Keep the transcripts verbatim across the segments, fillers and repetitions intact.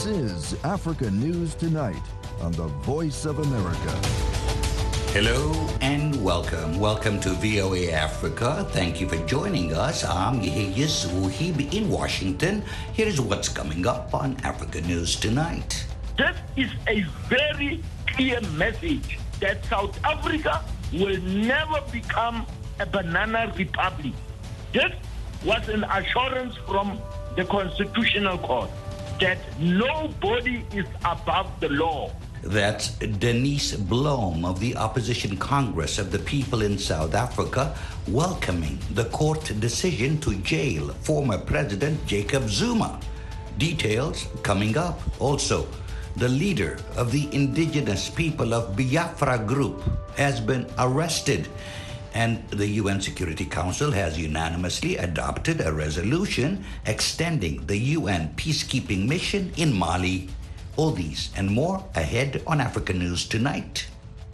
This is Africa News Tonight on the Voice of America. Hello and welcome. Welcome to V O A Africa. Thank you for joining us. I'm Yehiyas Wuhib in Washington. Here's what's coming up on Africa News Tonight. This is a very clear message that South Africa will never become a banana republic. This was an assurance from the Constitutional Court that nobody is above the law. That's Denise Blom of the Opposition Congress of the People in South Africa welcoming the court decision to jail former President Jacob Zuma. Details coming up. Also, the leader of the indigenous people of Biafra group has been arrested, and the U N Security Council has unanimously adopted a resolution extending the U N peacekeeping mission in Mali. All these and more ahead on Africa News Tonight.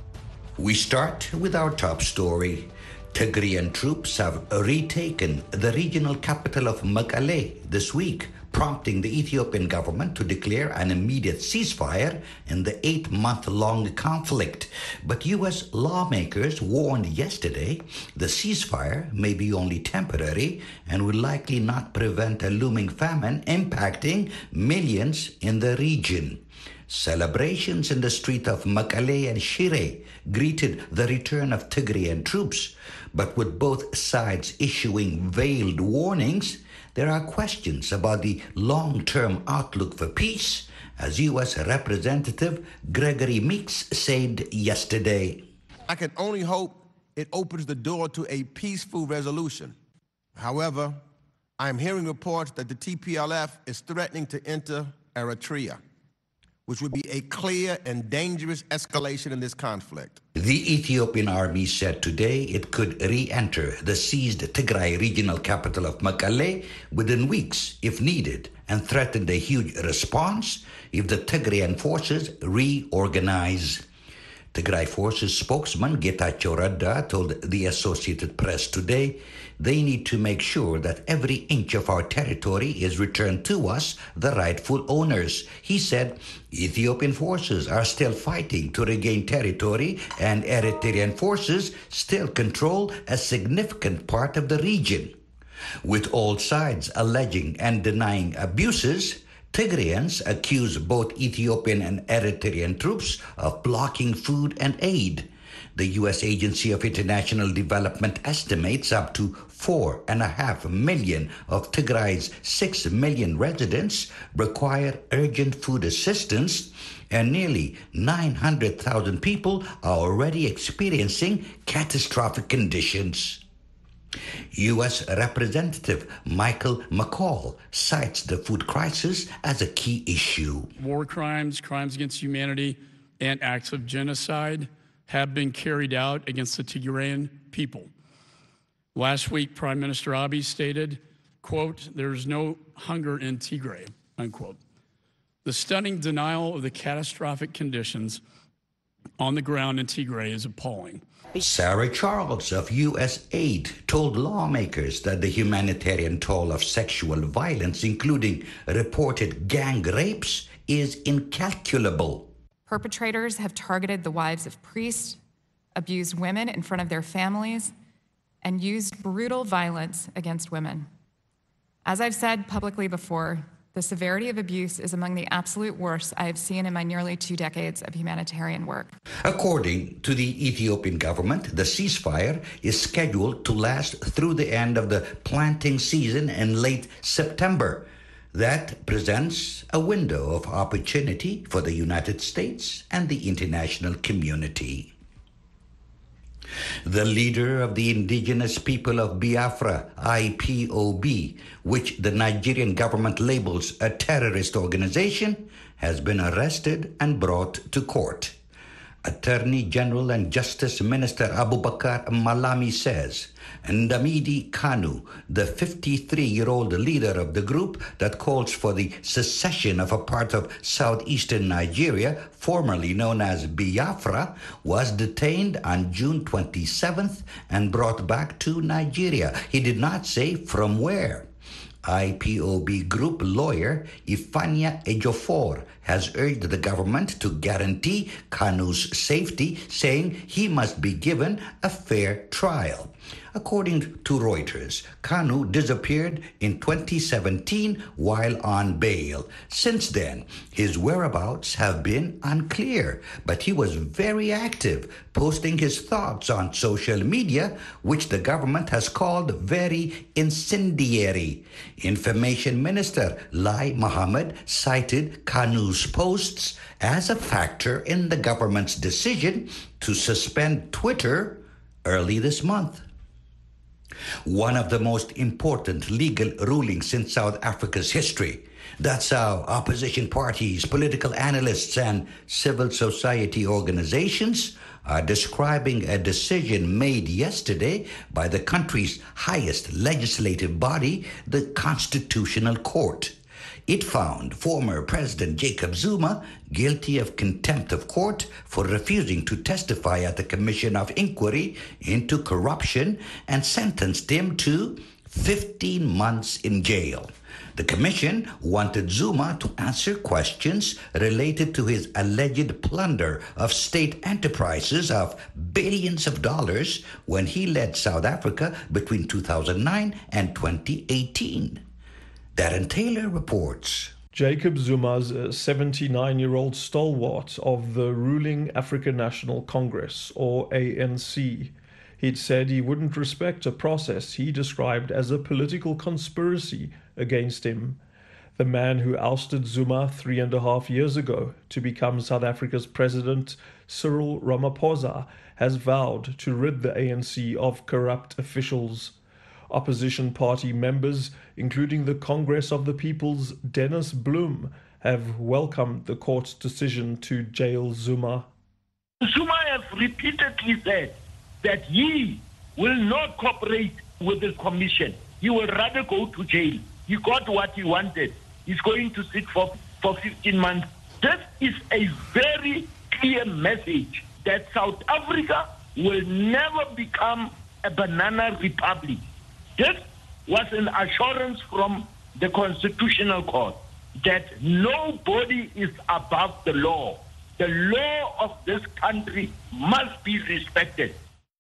We start with our top story. Tigrayan troops have retaken the regional capital of Mekelle this week, prompting the Ethiopian government to declare an immediate ceasefire in the eight-month-long conflict. But U S lawmakers warned yesterday the ceasefire may be only temporary and will likely not prevent a looming famine impacting millions in the region. Celebrations in the street of Mekelle and Shire greeted the return of Tigrayan troops, but with both sides issuing veiled warnings, there are questions about the long-term outlook for peace, as U S Representative Gregory Meeks said yesterday. I can only hope it opens the door to a peaceful resolution. However, I am hearing reports that the T P L F is threatening to enter Eritrea, which would be a clear and dangerous escalation in this conflict. The Ethiopian army said today it could re-enter the seized Tigray regional capital of Mekelle within weeks if needed, and threatened a huge response if the Tigrayan forces reorganize. Tigray Forces spokesman Getachew Reda told the Associated Press today they need to make sure that every inch of our territory is returned to us, the rightful owners. He said Ethiopian forces are still fighting to regain territory and Eritrean forces still control a significant part of the region. With all sides alleging and denying abuses, Tigrayans accuse both Ethiopian and Eritrean troops of blocking food and aid. The U S Agency of International Development estimates up to four and a half million of Tigray's six million residents require urgent food assistance, and nearly nine hundred thousand people are already experiencing catastrophic conditions. U S Representative Michael McCaul cites the food crisis as a key issue. War crimes, crimes against humanity, and acts of genocide have been carried out against the Tigrayan people. Last week, Prime Minister Abiy stated, quote, "There's no hunger in Tigray," unquote. The stunning denial of the catastrophic conditions on the ground in Tigray is appalling. Sarah Charles of U S Aid told lawmakers that the humanitarian toll of sexual violence, including reported gang rapes, is incalculable. Perpetrators have targeted the wives of priests, abused women in front of their families, and used brutal violence against women. As I've said publicly before, the severity of abuse is among the absolute worst I have seen in my nearly two decades of humanitarian work. According to the Ethiopian government, the ceasefire is scheduled to last through the end of the planting season in late September. That presents a window of opportunity for the United States and the international community. The leader of the indigenous people of Biafra, I P O B, which the Nigerian government labels a terrorist organization, has been arrested and brought to court. Attorney General and Justice Minister Abubakar Malami says Ndamidi Kanu, the fifty-three-year-old leader of the group that calls for the secession of a part of southeastern Nigeria, formerly known as Biafra, was detained on June twenty-seventh and brought back to Nigeria. He did not say from where. I P O B Group lawyer Ifania Ejiofor has urged the government to guarantee Kanu's safety, saying he must be given a fair trial. According to Reuters, Kanu disappeared in twenty seventeen while on bail. Since then, his whereabouts have been unclear, but he was very active, posting his thoughts on social media, which the government has called very incendiary. Information Minister Lai Mohammed cited Kanu's posts as a factor in the government's decision to suspend Twitter early this month. One of the most important legal rulings in South Africa's history. That's how opposition parties, political analysts, and civil society organizations are describing a decision made yesterday by the country's highest legislative body, the Constitutional Court. It found former President Jacob Zuma guilty of contempt of court for refusing to testify at the Commission of Inquiry into Corruption and sentenced him to fifteen months in jail. The commission wanted Zuma to answer questions related to his alleged plunder of state enterprises of billions of dollars when he led South Africa between two thousand nine and twenty eighteen. Darren Taylor reports. Jacob Zuma's a seventy-nine-year-old stalwart of the ruling African National Congress, or A N C. He'd said he wouldn't respect a process he described as a political conspiracy against him. The man who ousted Zuma three and a half years ago to become South Africa's president, Cyril Ramaphosa, has vowed to rid the A N C of corrupt officials. Opposition party members, including the Congress of the People's Dennis Bloem, have welcomed the court's decision to jail Zuma. Zuma has repeatedly said that he will not cooperate with the commission. He will rather go to jail. He got what he wanted. He's going to sit for, for fifteen months. This is a very clear message that South Africa will never become a banana republic. This was an assurance from the Constitutional Court that nobody is above the law. The law of this country must be respected.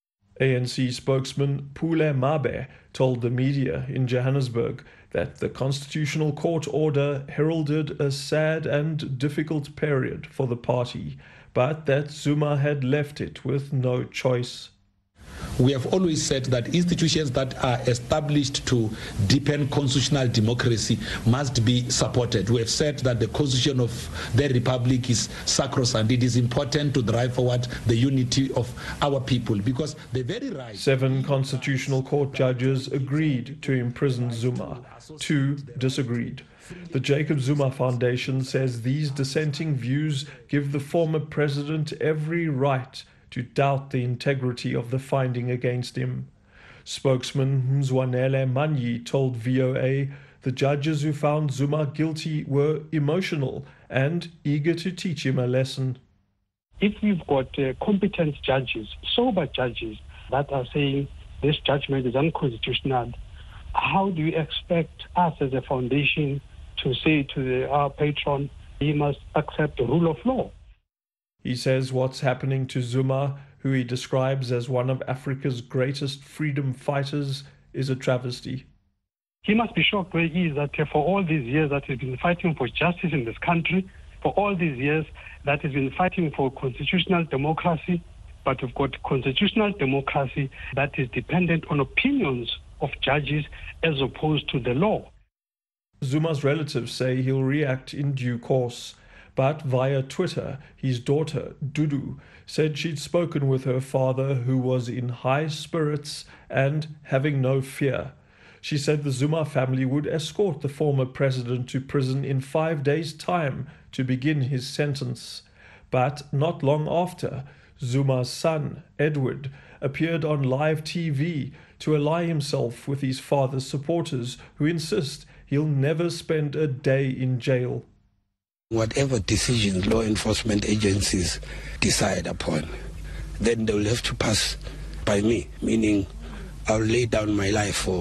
A N C spokesman Pule Mabe told the media in Johannesburg that the Constitutional Court order heralded a sad and difficult period for the party, but that Zuma had left it with no choice. We have always said that institutions that are established to deepen constitutional democracy must be supported. We have said that the constitution of the republic is sacrosanct. It is important to drive forward the unity of our people because the very right... Seven Constitutional Court judges agreed to imprison Zuma. Two disagreed. The Jacob Zuma Foundation says these dissenting views give the former president every right to doubt the integrity of the finding against him. Spokesman Mzwanele Manyi told V O A the judges who found Zuma guilty were emotional and eager to teach him a lesson. If we've got uh, competent judges, sober judges, that are saying this judgment is unconstitutional, how do you expect us as a foundation to say to the, our patron, he must accept the rule of law? He says what's happening to Zuma, who he describes as one of Africa's greatest freedom fighters, is a travesty. He must be shocked where he is that for all these years that he's been fighting for justice in this country, for all these years that he's been fighting for constitutional democracy, but we've got constitutional democracy that is dependent on opinions of judges as opposed to the law. Zuma's relatives say he'll react in due course. But via Twitter, his daughter, Dudu, said she'd spoken with her father, who was in high spirits and having no fear. She said the Zuma family would escort the former president to prison in five days' time to begin his sentence. But not long after, Zuma's son, Edward, appeared on live T V to ally himself with his father's supporters, who insist he'll never spend a day in jail. Whatever decisions law enforcement agencies decide upon, then they will have to pass by me, meaning I'll lay down my life for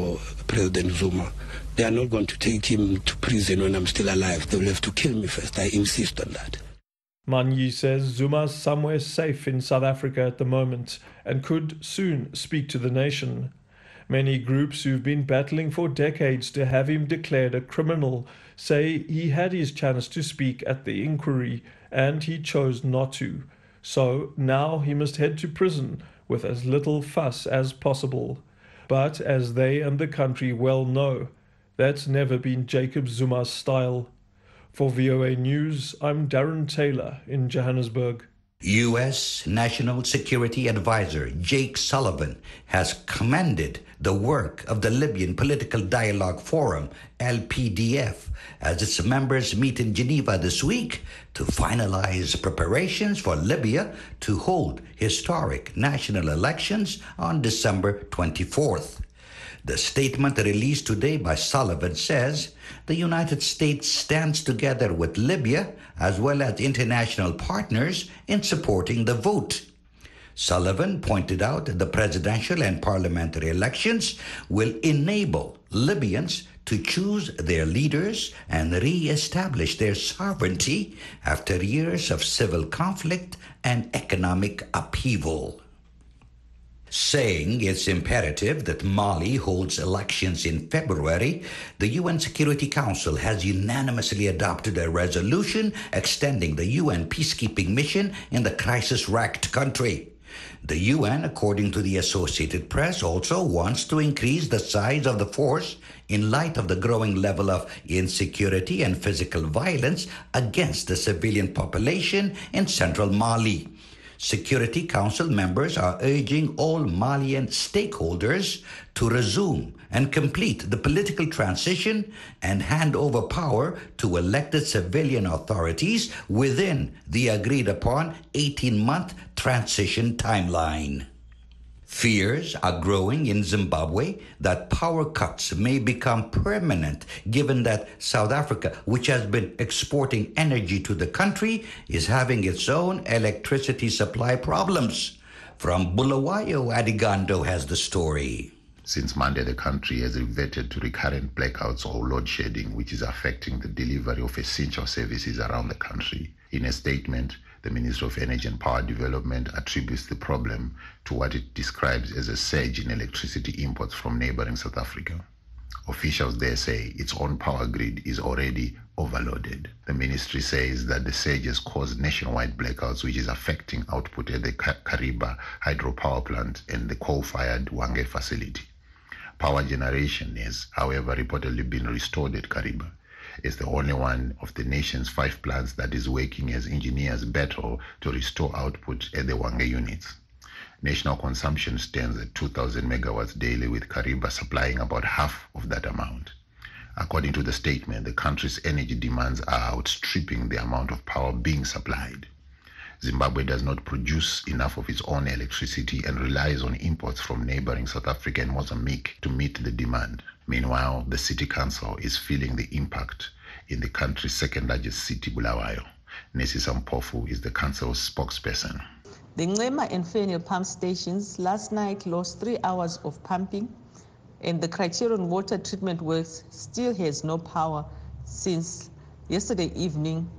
President Zuma. They are not going to take him to prison when I'm still alive. They will have to kill me first. I insist on that. Manyi says Zuma's somewhere safe in South Africa at the moment and could soon speak to the nation. Many groups who've been battling for decades to have him declared a criminal say he had his chance to speak at the inquiry and he chose not to. So now he must head to prison with as little fuss as possible. But as they and the country well know, that's never been Jacob Zuma's style. For V O A News, I'm Darren Taylor in Johannesburg. U S National Security Advisor Jake Sullivan has commended the work of the Libyan Political Dialogue Forum, L P D F, as its members meet in Geneva this week to finalize preparations for Libya to hold historic national elections on December twenty-fourth. The statement released today by Sullivan says the United States stands together with Libya as well as international partners in supporting the vote. Sullivan pointed out that the presidential and parliamentary elections will enable Libyans to choose their leaders and re-establish their sovereignty after years of civil conflict and economic upheaval. Saying it's imperative that Mali holds elections in February, the U N Security Council has unanimously adopted a resolution extending the U N peacekeeping mission in the crisis-racked country. The U N, according to the Associated Press, also wants to increase the size of the force in light of the growing level of insecurity and physical violence against the civilian population in central Mali. Security Council members are urging all Malian stakeholders to resume and complete the political transition and hand over power to elected civilian authorities within the agreed-upon eighteen-month transition timeline. Fears are growing in Zimbabwe that power cuts may become permanent given that South Africa, which has been exporting energy to the country, is having its own electricity supply problems. From Bulawayo, Adigando has the story. Since Monday, the country has reverted to recurrent blackouts or load shedding, which is affecting the delivery of essential services around the country. In a statement, the Ministry of Energy and Power Development attributes the problem to what it describes as a surge in electricity imports from neighboring South Africa. Officials there say its own power grid is already overloaded. The ministry says that the surge has caused nationwide blackouts, which is affecting output at the Kariba hydropower plant and the coal-fired Hwange facility. Power generation has, however, reportedly been restored at Kariba. It's the only one of the nation's five plants that is working as engineers battle to restore output at the Hwange units. National consumption stands at two thousand megawatts daily, with Kariba supplying about half of that amount. According to the statement, the country's energy demands are outstripping the amount of power being supplied. Zimbabwe does not produce enough of its own electricity and relies on imports from neighboring South Africa and Mozambique to meet the demand. Meanwhile, the city council is feeling the impact in the country's second largest city, Bulawayo. Nesisa Mpofu is the council's spokesperson. The Ncema and Fenil pump stations last night lost three hours of pumping, and the Criterion water treatment works still has no power since yesterday evening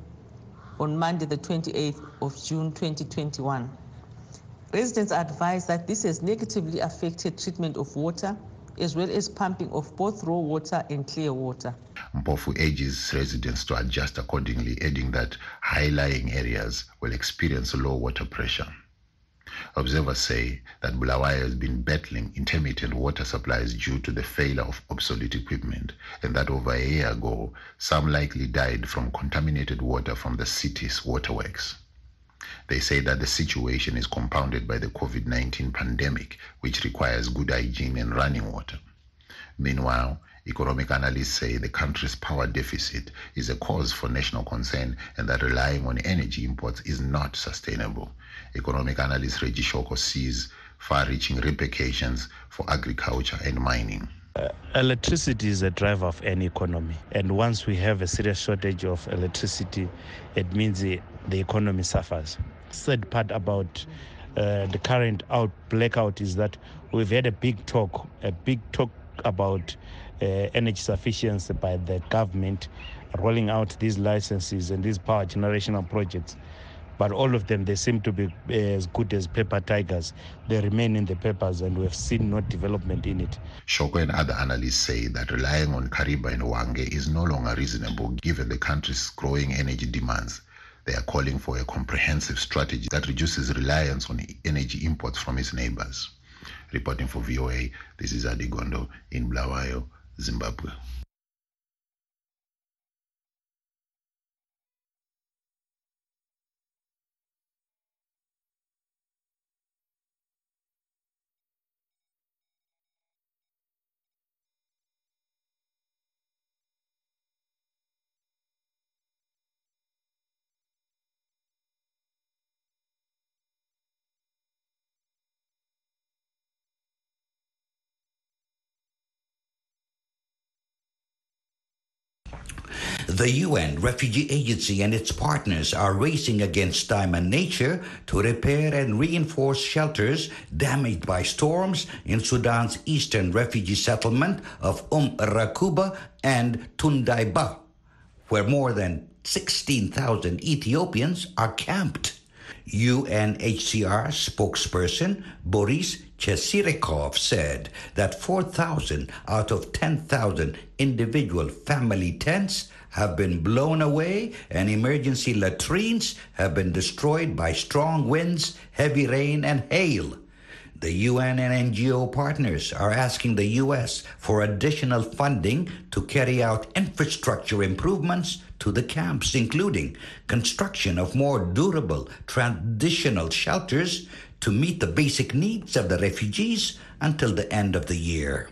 on Monday, the twenty-eighth of June, twenty twenty-one. Residents are advised that this has negatively affected treatment of water, as well as pumping of both raw water and clear water. Mpofu urges residents to adjust accordingly, adding that high-lying areas will experience low water pressure. Observers say that Bulawayo has been battling intermittent water supplies due to the failure of obsolete equipment, and that over a year ago, some likely died from contaminated water from the city's waterworks. They say that the situation is compounded by the COVID nineteen pandemic, which requires good hygiene and running water. Meanwhile, economic analysts say the country's power deficit is a cause for national concern and that relying on energy imports is not sustainable. Economic analyst Reggie Shoko sees far-reaching repercussions for agriculture and mining. Uh, electricity is a driver of any economy, and once we have a serious shortage of electricity, it means the, the economy suffers. Third part about uh, the current out blackout is that we've had a big talk, a big talk about uh, energy sufficiency by the government, rolling out these licenses and these power generational projects. But all of them, they seem to be as good as paper tigers. They remain in the papers and we've seen no development in it. Shoko and other analysts say that relying on Kariba and Hwange is no longer reasonable given the country's growing energy demands. They are calling for a comprehensive strategy that reduces reliance on energy imports from its neighbors. Reporting for V O A, this is Adi Gondo in Bulawayo, Zimbabwe. The U N Refugee Agency and its partners are racing against time and nature to repair and reinforce shelters damaged by storms in Sudan's eastern refugee settlement of Umm Rakuba and Tundaiba, where more than sixteen thousand Ethiopians are camped. U N H C R spokesperson Boris Chesirikov said that four thousand out of ten thousand individual family tents have been blown away and emergency latrines have been destroyed by strong winds, heavy rain, and hail. The U N and N G O partners are asking the U S for additional funding to carry out infrastructure improvements to the camps, including construction of more durable transitional shelters to meet the basic needs of the refugees until the end of the year.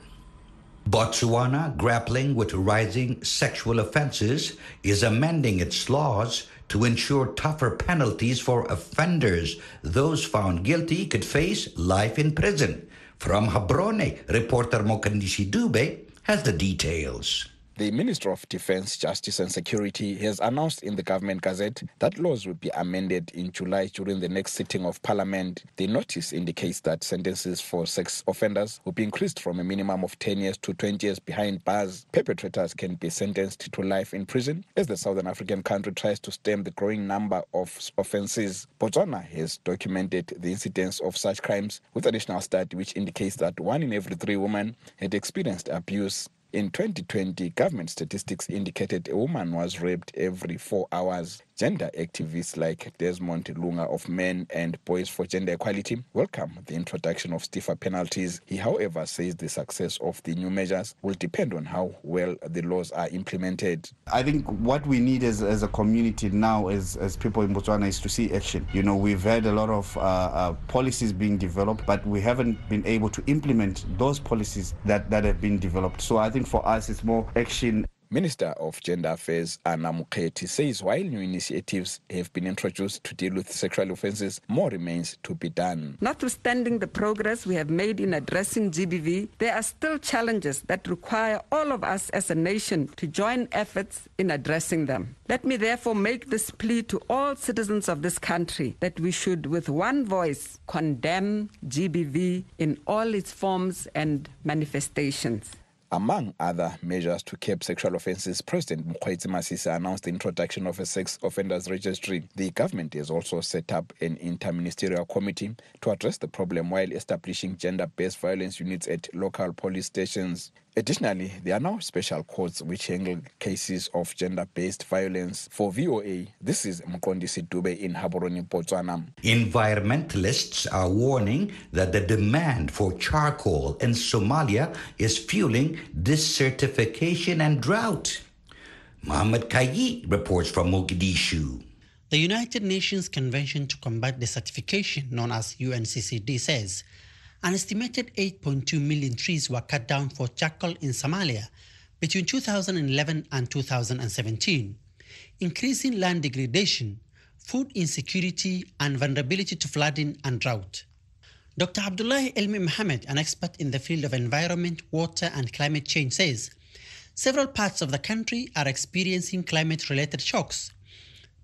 Botswana, grappling with rising sexual offenses, is amending its laws to ensure tougher penalties for offenders. Those found guilty could face life in prison. From Gaborone, reporter Mokandisi Dube has the details. The Minister of Defense, Justice and Security has announced in the Government Gazette that laws will be amended in July during the next sitting of Parliament. The notice indicates that sentences for sex offenders will be increased from a minimum of ten years to twenty years behind bars. Perpetrators can be sentenced to life in prison as the Southern African country tries to stem the growing number of offences. Botswana has documented the incidence of such crimes with a national study which indicates that one in every three women had experienced abuse. In twenty twenty, government statistics indicated a woman was raped every four hours. Gender activists like Desmond Lunga of Men and Boys for Gender Equality welcome the introduction of stiffer penalties. He, however, says the success of the new measures will depend on how well the laws are implemented. I think what we need as, as a community now, as, as people in Botswana, is to see action. You know, we've had a lot of uh, uh, policies being developed, but we haven't been able to implement those policies that, that have been developed. So I think for us, it's more action. Minister of Gender Affairs Anna Muketi says while new initiatives have been introduced to deal with sexual offences, more remains to be done. Notwithstanding the progress we have made in addressing G B V, there are still challenges that require all of us as a nation to join efforts in addressing them. Let me therefore make this plea to all citizens of this country that we should with one voice condemn G B V in all its forms and manifestations. Among other measures to curb sexual offences, President Mokgweetsi Masisi announced the introduction of a sex offenders registry. The government has also set up an interministerial committee to address the problem while establishing gender-based violence units at local police stations. Additionally, there are now special courts which handle cases of gender-based violence. For V O A, this is Mkondisi Dube in Gaborone, Botswana. Environmentalists are warning that the demand for charcoal in Somalia is fueling desertification and drought. Mohammed Kayi reports from Mogadishu. The United Nations Convention to Combat Desertification, known as U N C C D, says an estimated eight point two million trees were cut down for charcoal in Somalia between two thousand eleven and two thousand seventeen, increasing land degradation, food insecurity, and vulnerability to flooding and drought. Doctor Abdullahi Elmi Mohamed, an expert in the field of environment, water, and climate change, says several parts of the country are experiencing climate-related shocks.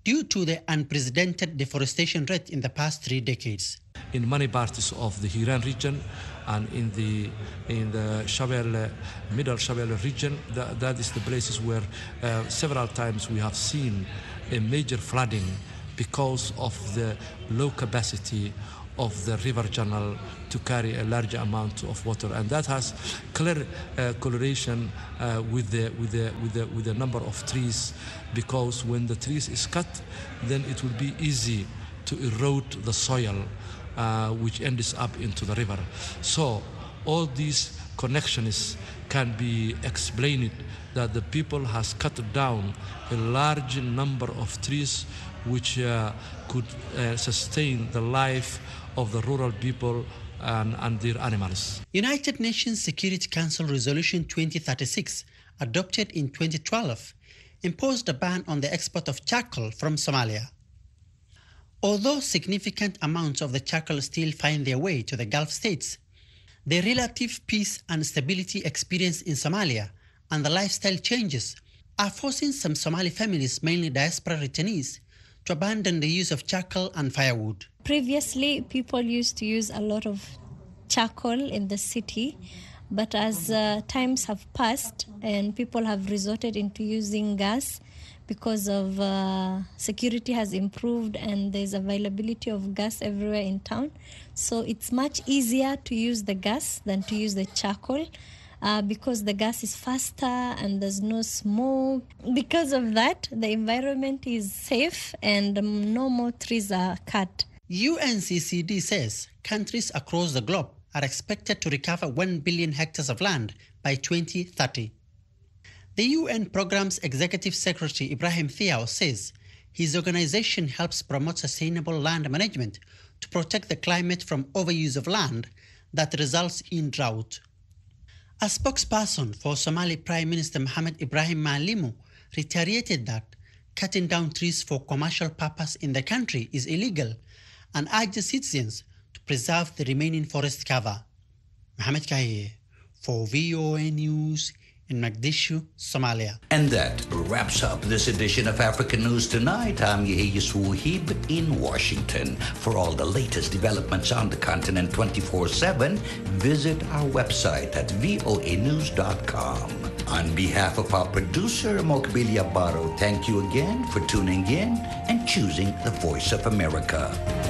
due to the unprecedented deforestation rate in the past three decades. In many parts of the Hiran region and in the in the Shabelle, middle Shabelle region, that, that is the places where uh, several times we have seen a major flooding because of the low capacity of the river channel to carry a large amount of water, and that has clear uh, correlation uh, with the with the with the with the number of trees, because when the trees is cut, then it will be easy to erode the soil, uh, which ends up into the river. So all these connections can be explained that the people has cut down a large number of trees which uh, could uh, sustain the life of the rural people and, and their animals. United Nations Security Council Resolution twenty thirty-six, adopted in twenty twelve, imposed a ban on the export of charcoal from Somalia. Although significant amounts of the charcoal still find their way to the Gulf states, the relative peace and stability experienced in Somalia and the lifestyle changes are forcing some Somali families, mainly diaspora returnees, to abandon the use of charcoal and firewood. Previously, people used to use a lot of charcoal in the city, but as uh, times have passed and people have resorted into using gas because of uh, security has improved and there's availability of gas everywhere in town. So it's much easier to use the gas than to use the charcoal. Uh, because the gas is faster and there's no smoke. Because of that, the environment is safe and um, no more trees are cut. U N C C D says countries across the globe are expected to recover one billion hectares of land by twenty thirty. The U N Program's Executive Secretary Ibrahim Thiaw says his organization helps promote sustainable land management to protect the climate from overuse of land that results in drought. A spokesperson for Somali Prime Minister Mohamed Ibrahim Malimu reiterated that cutting down trees for commercial purpose in the country is illegal and urged the citizens to preserve the remaining forest cover. Mohamed Kaye for V O A News in Mogadishu, Somalia. And that wraps up this edition of African News Tonight. I'm Yehia Suhib in Washington. For all the latest developments on the continent twenty-four seven, visit our website at voa news dot com. On behalf of our producer, Mokbilia Baro, thank you again for tuning in and choosing the Voice of America.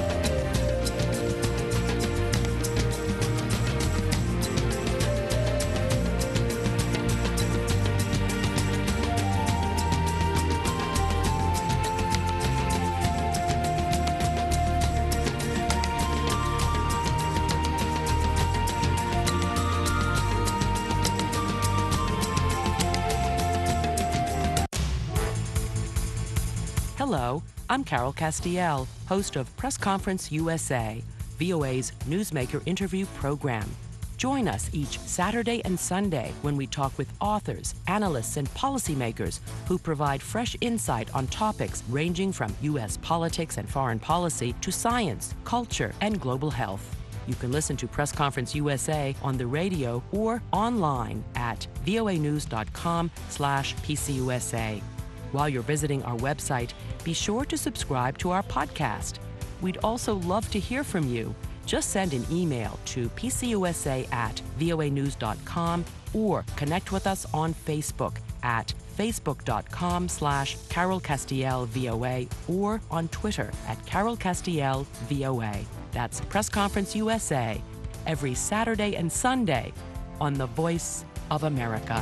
Hello, I'm Carol Castiel, host of Press Conference U S A, V O A's newsmaker interview program. Join us each Saturday and Sunday when we talk with authors, analysts, and policymakers who provide fresh insight on topics ranging from U S politics and foreign policy to science, culture, and global health. You can listen to Press Conference U S A on the radio or online at voa news dot com slash P C U S A. While you're visiting our website, be sure to subscribe to our podcast. We'd also love to hear from you. Just send an email to p c u s a at voa news dot com or connect with us on Facebook at facebook dot com slash Carol Castiel V O A or on Twitter at Carol Castiel V O A. That's Press Conference U S A, every Saturday and Sunday on the Voice of America.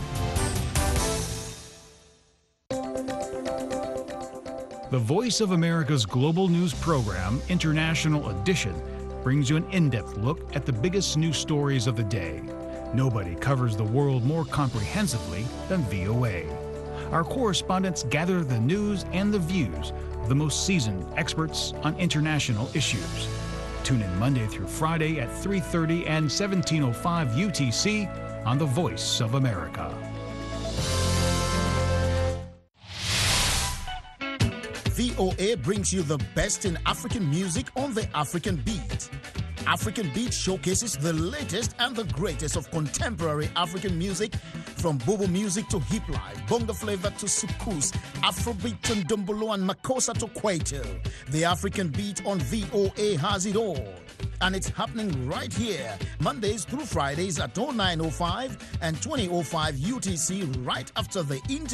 The Voice of America's global news program, International Edition, brings you an in-depth look at the biggest news stories of the day. Nobody covers the world more comprehensively than V O A. Our correspondents gather the news and the views of the most seasoned experts on international issues. Tune in Monday through Friday at three thirty and seventeen oh five U T C on The Voice of America. V O A brings you the best in African music on the African beat. African Beat showcases the latest and the greatest of contemporary African music, from Bobo music to hip life, bongo flavor to soukous, Afrobeat to Ndombolo and Makossa to Kwaito. The African Beat on V O A has it all. And it's happening right here, Mondays through Fridays at oh nine oh five and twenty oh five U T C, right after the interview.